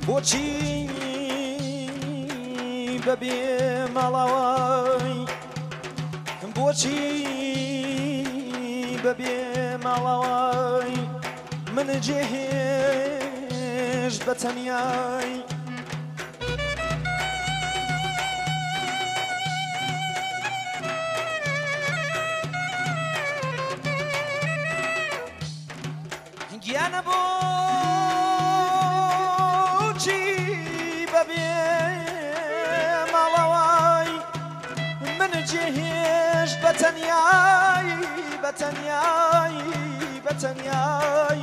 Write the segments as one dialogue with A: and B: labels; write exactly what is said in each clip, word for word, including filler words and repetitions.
A: بۆچی بەبێ ماڵەوەی بۆچی بەبێ ماڵەوەی من جێهێشت بە تەنیای گیانە بۆچی بەبێ ماڵەوەی من جێهێشت بە تەنیای بە تەنیای بە تەنیای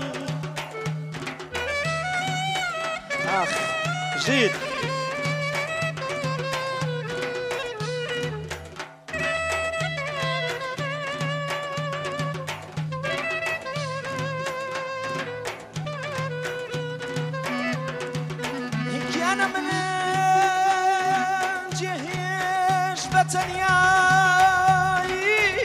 A: ئاخ ژید گیانە من جێهێشت بە تەنیای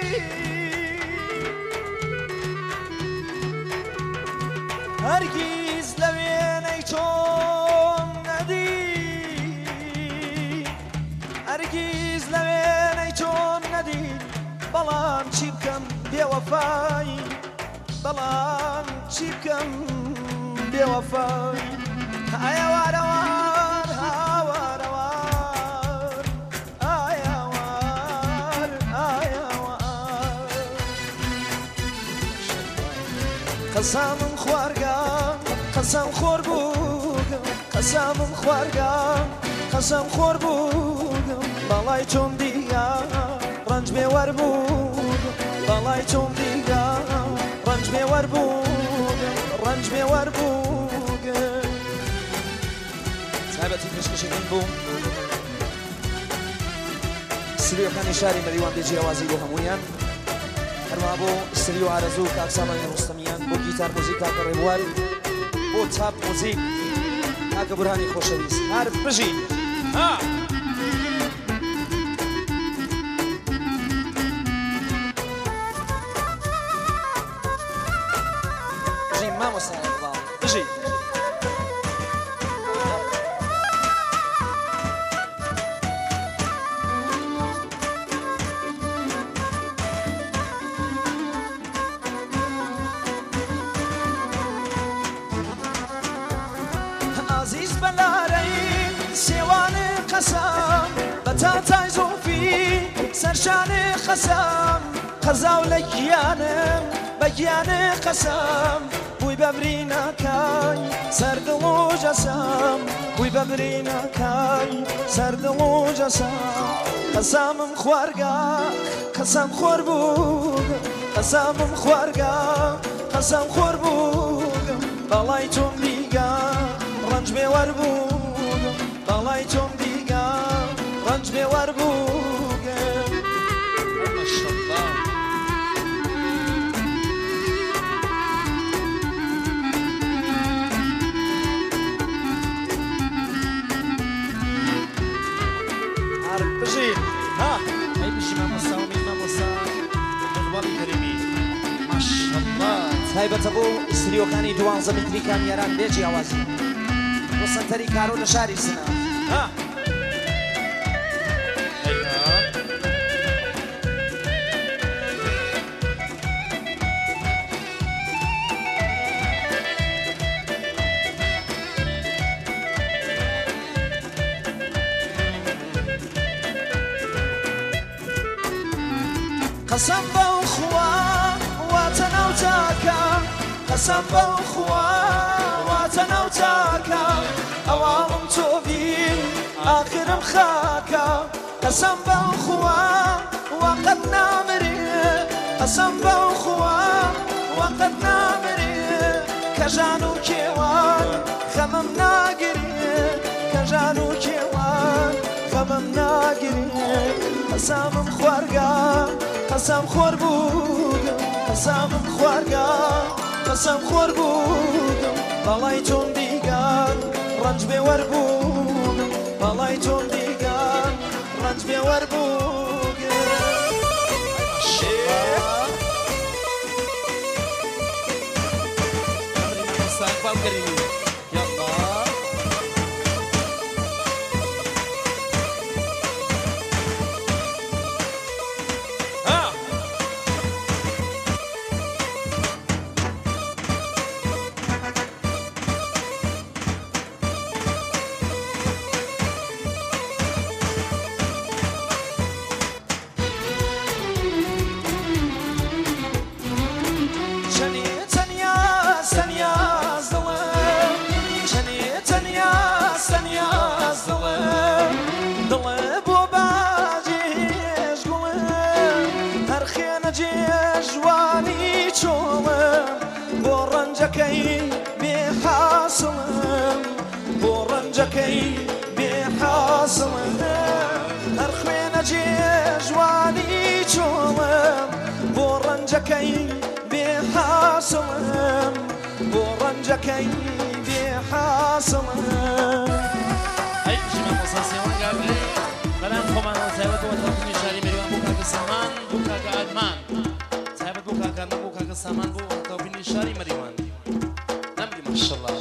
A: هەرگیز لە وێنەی تۆم نەدی هەرگیز لە وێنەی تۆم نەدی بەڵام چی بکەم بێوەفای بەڵام چی بکەم بێوەفای ئایا وارەوار هاوارەوار ئایا وار ئایا وار قەسەمم خوارگام قەسەم خۆر بووگم قەسەمم خوارگام قەسەم خۆر بووگم بەڵای تۆم دیگە ڕەنج بێوەر بووگم بەڵای تۆم دیگە ڕەنج بێوەر بووگم ڕەنج بێوەر بووگم تایبەتی پێشکەشێکم بوو سریۆکانی شاری مەریوان بێ جیاوازی بۆ هەموویان هەروەها بۆ سری و ئارەزوو کاک ساڵانی ڕوستەمیان بۆ گیتار مۆزیک کاکە ڕێبوار بۆ تاپ مۆزیک کاکە بورهانی خۆشەویست هەر بژین ها بژین مامۆستا ئیقباڵ بژین عزیز بەلارەی سێوانێ قەسەم بە تاتای زۆفی سەرشانێ قەسەم قەزاو لە گیانم بە گیانێ قەسەم بووی بەبری ناکای سەردڵ و جەسەم بووی بەبری ناکای سەردڵ و جەسەم قەسەمم خوارگا قەسەم خۆر بووگم قەسەمم خوارگا قەسەم خۆر بووگم بەڵای تۆم دیگە ڕەنج بێوەر بووگم بەڵای تۆم دیگە ڕەنج بێوەر بووگم ماشەڵڵا هەر بژین ها ئەی بژی مامۆستا و مین مامۆستا دڵبەڵی کەریمی ماشەڵڵا تایبەتە بۆ سریۆکانی دوانزە میتری کامیاران بێ جیاوازی بۆ سەنتەری کارۆ لە شاری سنە ها قەسەم بەو خوا واتە ناوتاکە قەسەم بەو خوا واتە ناوتاکە ئەواڵم تۆ بین ئاخرم خاکە قەسەم بەو خوا وەقەت نامرێ قەسەم بەو خوا وەقەت نامرێ کە ژان و کێوان خەمم ناگرێ کە ژان و کێوان خەمم ناگرێ قەسەمم خوارگا قەسەم خۆر بووگم قەسەمم خوارگا قەسەم خۆر بووگم بەڵای تۆم دیگە ڕەنج بێوەر بووگم بەڵای تۆم دیگە ڕەنج بێوەر بووگم حاصڵم بۆ ڕەنجەکەی بێحاصڵم هەر خوێنە جێژوانی چۆڵم بۆ ڕەنجەکەی بێحاصڵم بۆ ڕەنجەکەی بێحاصڵم
B: ئەی ژمە مۆساسیەوان گابلێ بەلام خۆمانەوە تایبەت بۆ تەڵفنی شاری مێریوان بۆ کاکە سامان بۆ کاکە ئادمان تایبەت بۆ کاکە ئادمان بۆ کاکە سامان بۆ تەڵفنی شاری مەریوان نەمری ماشەڵڵا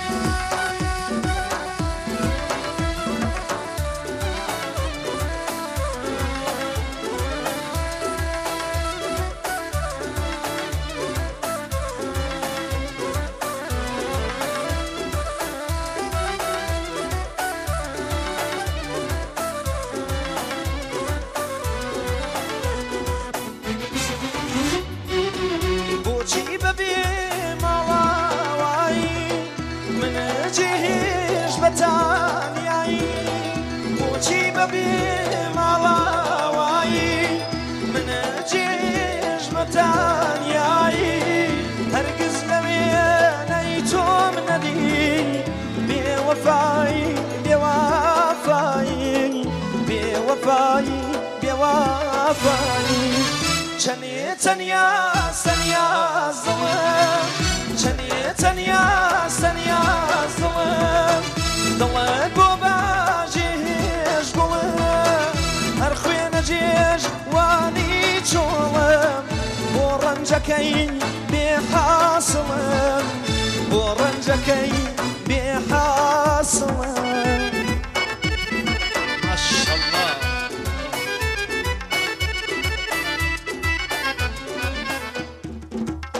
A: بەتانیایی بۆچی بەبێ ماڵاوایی منە جێژ بەتانیایی هەرگز لە وێنەی تۆم نەدی بێوەفایی بێوافایی بێوەفایی بێوافایی چەنێ تەنیا سەنیا زڵم چەنێ تەنیا سەنیا زڵم دڵت بۆ باژێژ گوڵم هەر خوێنە جێژ وانی چۆڵم بۆ ڕەنجەکەی بێحاصڵم بۆ ڕەنجەکەی